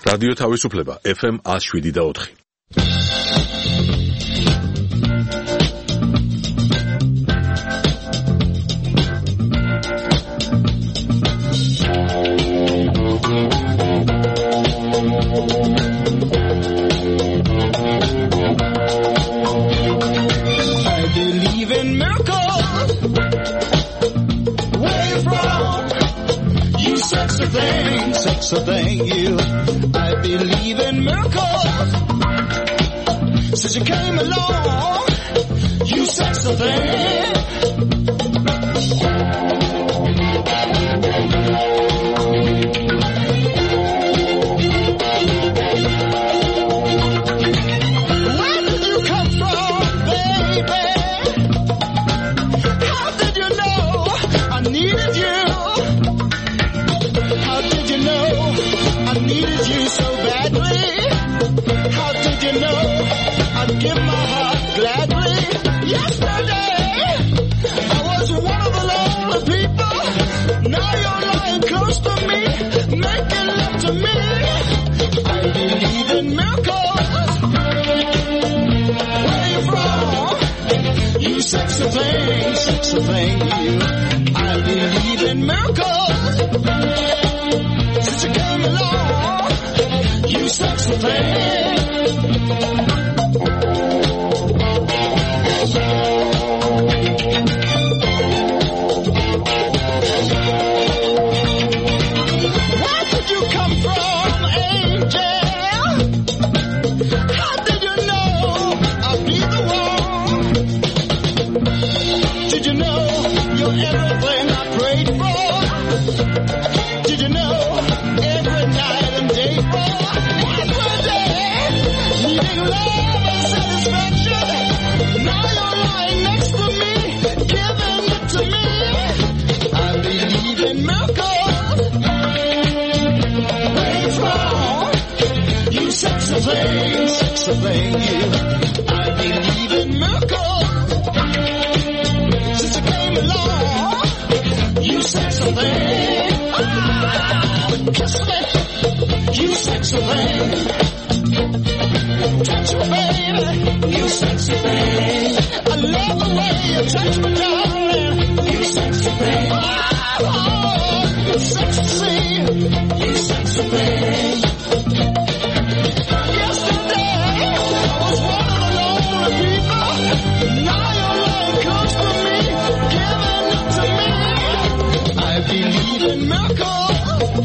რადიო თავისუფლება FM 107.4. Sexy thing, you. I believe in miracles. Since you came along, you sexy thing. Where did you come from, baby? How did you know I needed you? I needed you so badly. How did you know I'd give my heart gladly? Yesterday, I was one of the lonely people. Now you're lying close to me, making love to me. I believe in miracles. Where are you from? You sexy thing, you. I believe in miracles. Since you came along, you sexy thing. Where did you come from, angel? How did you know I'd be the one? Did you know you're everything I prayed for? Did you know every night and day for every day, needing love and satisfaction? Now you're lying next to me, giving it to me. I believe in miracles. Where you from? You sexy thing, you. I believe in miracles. Since you came along, you sexy thing. Kiss me, you sexy thing. Touch me, baby, you sexy thing. I love the way you touch me, darling. You sexy thing. Oh, sexy, you sexy thing. Yesterday, I was one of the lonely people. Now you're lying close to me, giving it to me. I believe in miracles.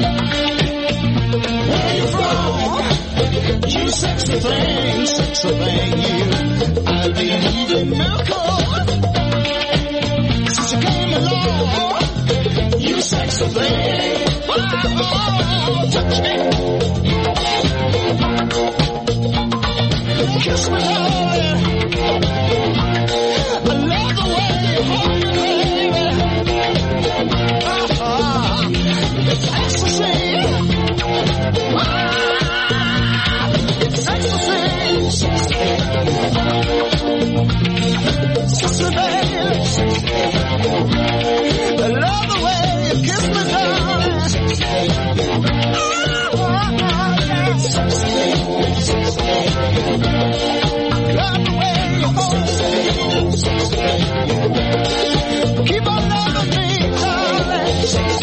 Where you from? You sexy thing, you. I believe in miracles. Since you came along, you sexy thing. Oh, touch me. Kiss me, darling. I love the way you hold me, baby. It's ecstasy. It's ecstasy. Sexy baby. I love the way you kiss me, darling. Love the way you hold me. Keep on loving me, darling.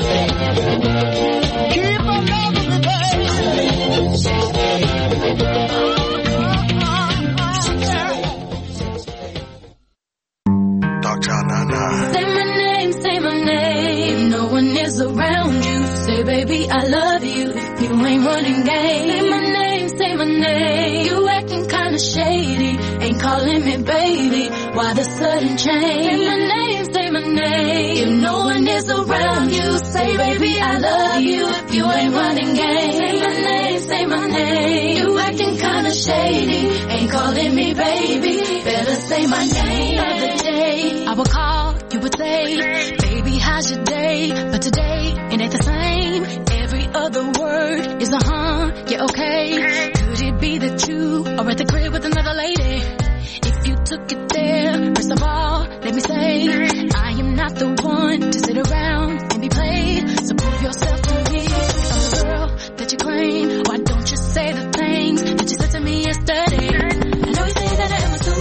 Keep on loving me, baby. Dr. Nana. Say my name. No one is around you. Say, baby, I love you. You ain't running game. Say my name. You acting kinda shady. Ain't calling me baby. Why the sudden change? Say my name. If no one is around you, say, baby, I love you. If you ain't running game. Say my name. You acting kinda shady. Ain't calling me baby. Better say my name. The other day, I would call, you would say, baby, how's your day? But today, it ain't the same. Every other word is a yeah, okay. Could it be that you are at the crib with another lady? If you took it there, first of all, let me say, I am not the one to sit around and be played. So prove yourself to me. I'm the girl that you claim. Why don't you say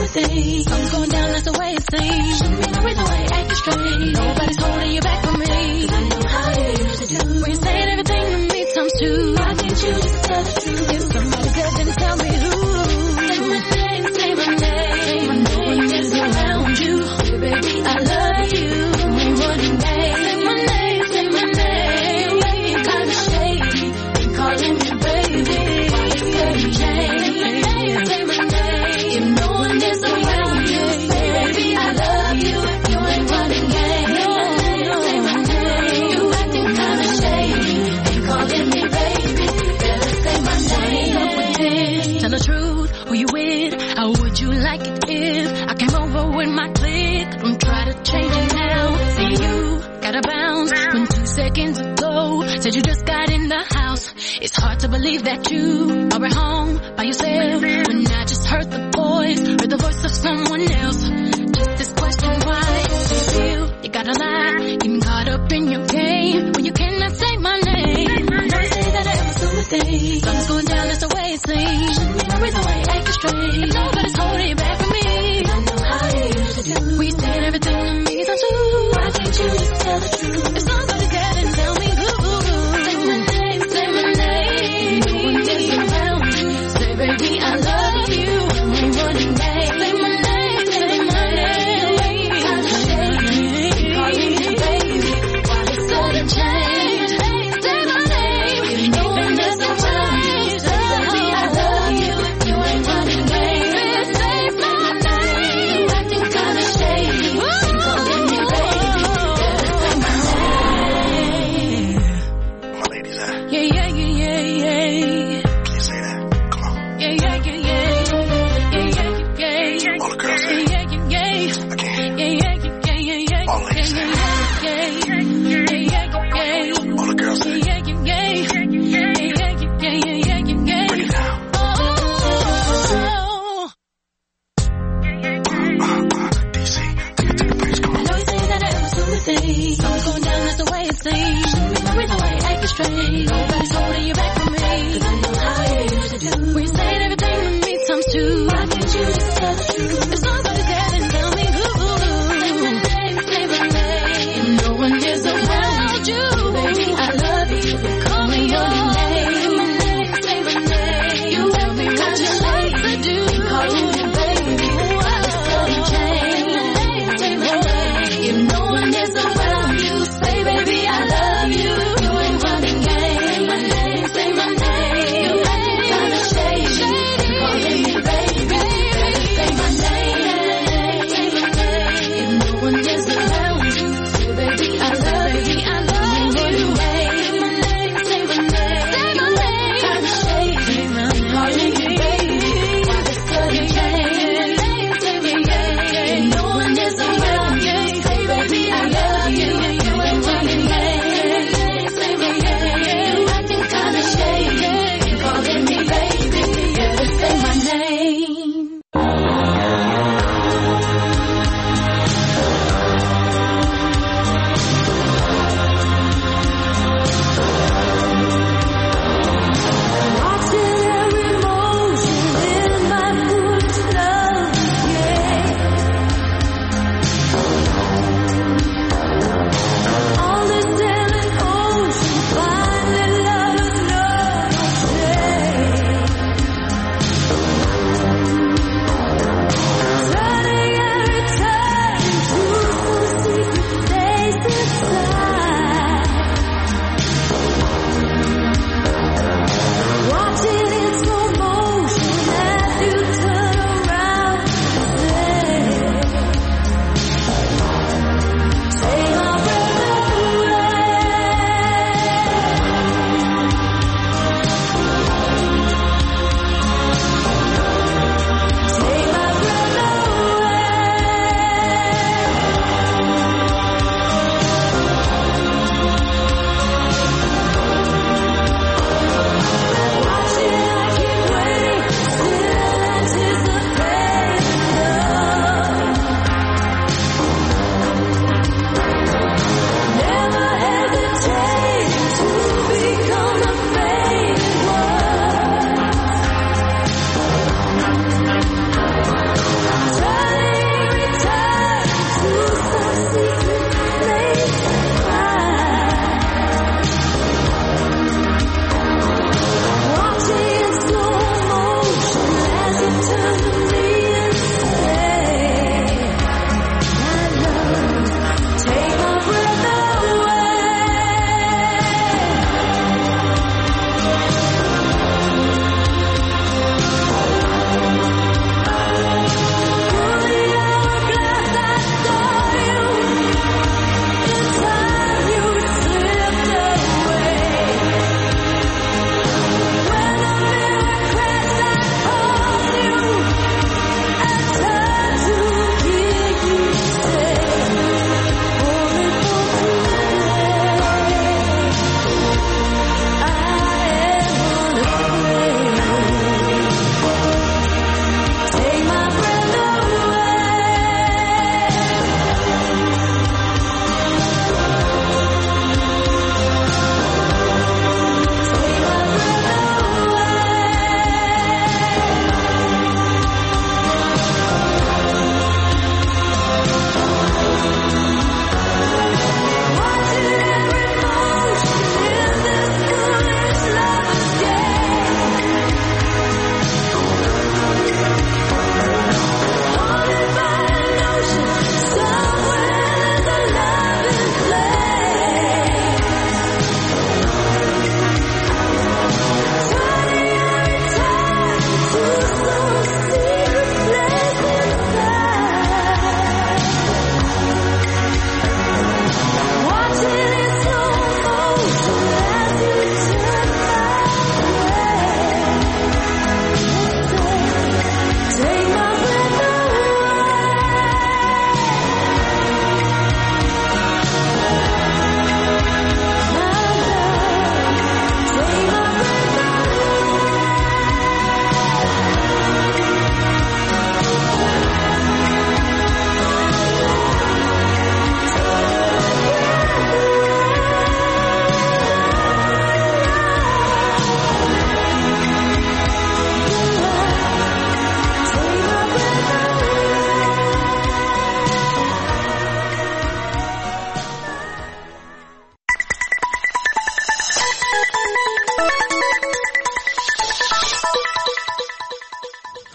sympathy. Something's going down, that's the way it seems. Shouldn't be no reason why you acting strange. Nobody's holding you back from me. 'Cause I know how you used to do. When you saying everything to me times two. Why can't you just tell the truth? If somebody said, then tell me who. Say my name, say my name. No one is around you. Hey, baby, I love you. We running game. Say my name, say my name. You're kinda shady. Ain't calling me baby. Why you getting changed? Say my name, say my name. If no one is around you, say baby, I love you. You ain't running game. Say my name. You acting kinda shady. Ain't calling me baby. Better say my name. Tell the truth, who you with? How would you like it if I came over with my clique? Don't try to change it now. See you gotta bounce when 2 seconds ago said you just got in the house. It's hard to believe that you are at home by yourself when I just heard the voice of someone else. Just this question, why do you feel you gotta lie? Getting caught up in your game when you cannot say my name. I know you say that I am a sympathy. Something's going down, that's the way it seems. Shouldn't be no reason why you acting strange. If nobody's holding you back from me, 'cause I know how you used to do. We said everything to me times two. Why can't you just tell the truth? If somebody's there, then tell me who. Say my name, say my name. No one is around you. Say baby, I love you. We ain't running game. Say my name, say my name. Kinda shady. Calling me baby. Why the sudden change? Say my name. No one is around you. Say baby, I love you. You ain't running game. Say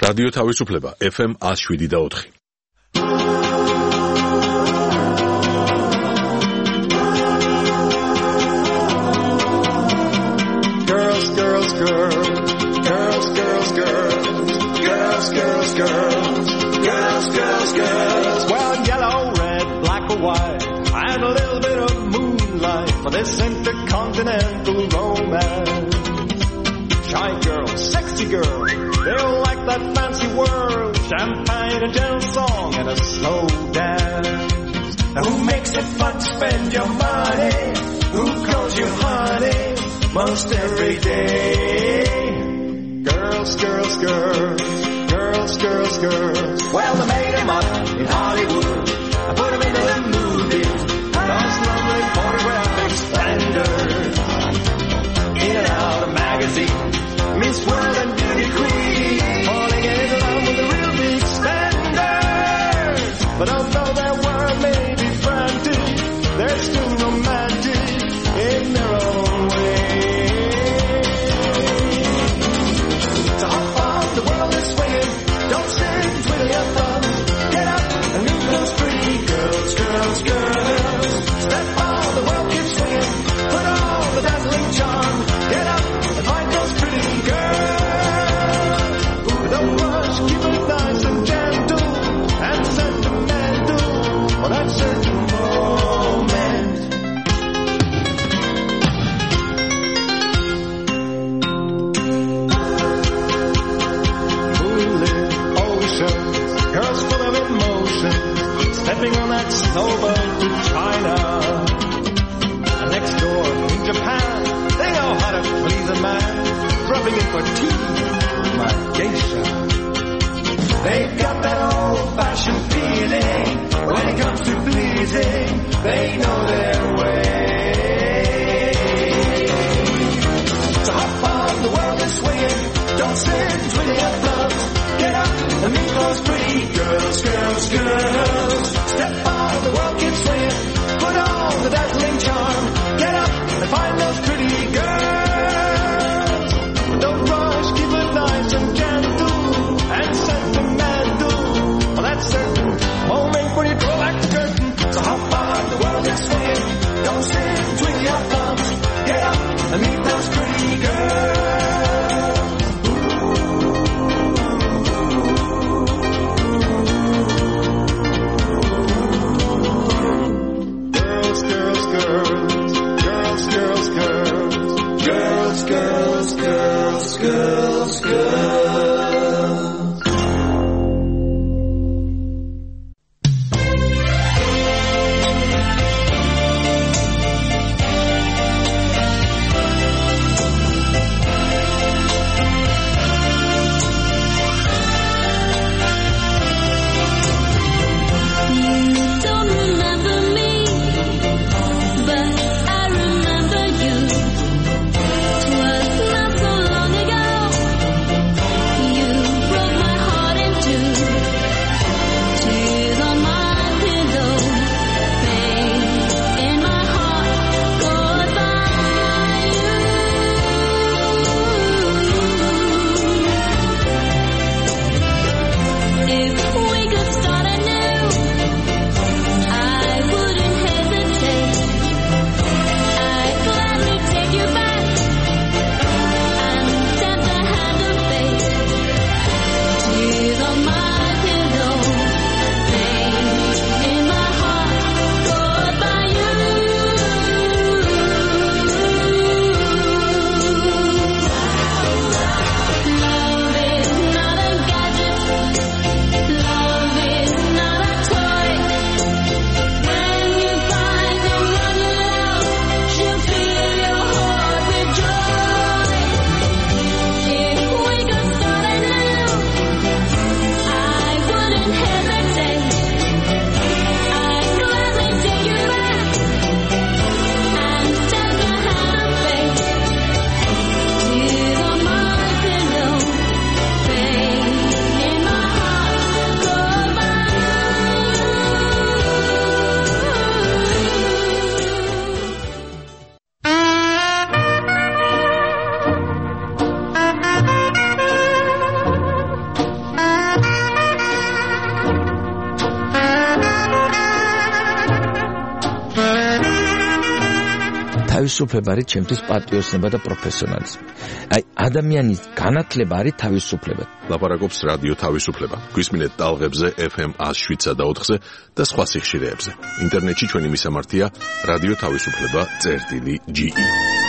რადიო თავისუფლება FM 107.4. Girls, girls, girls, girls, girls, girls, girls, girls, girls, girls, girls, girls. Well, yellow, red, black or white, and a little bit of moonlight for this intercontinental romance. Shy girl, sexy girl, they all like that fancy world. Champagne, a gentle song, and a slow dance. Now who makes it fun to spend your money? Who calls you honey most every day? Girls, girls, girls, girls, girls, girls. Well, they made them up in Hollywood. I put them into the movies. Those lovely photographic standards. In and out of magazines. Miss World and Beauty Queen, falling in love with the real big standards. But although their world may be frantic, they're still romantic in their own way. So hop on, the world is swinging. Don't sit, twiddle your thumbs. Get up and meet those pretty girls, girls, girls. Step on, the world keeps swinging. Put on the dazzling charm. Get up and find those pretty girls. Ooh, don't rush, keep it nice and gentle and sentimental for that certain moment. Moonlit oceans, girls full of emotion, stepping on that snowboat to China. And next door in Japan, they know how to please a man, rubbing in for tea, my geisha. They've got that old-fashioned feeling. When it comes to pleasing, they know their way. So hop on, the world is swinging. Don't sit, twiddle your thumbs. Get up and meet those pretty girls, girls, girls. Step on, the world keeps swinging. Put on the dazzling charm. Get up and find those pretty girls. But don't rush, keep it nice and gentle and sentimental. Well, that's certain. Moment when you draw back the curtain. So hop on, the world is swinging. Don't sit, twiddle your thumbs. Get up and meet those pretty girls. Girls, girls. Ago. თავისუფლება არის ჩემთვის პატრიოტიზმი და პროფესიონალიზმი. აი, ადამიანის განათლება არის თავისუფლება. ლაპარაკობს რადიო თავისუფლება. გვისმინეთ ტალღებზე FM 107.4-ზე და სხვა სიხშირეებზე. ინტერნეტში ჩვენი მისამართია რადიო თავისუფლება.ge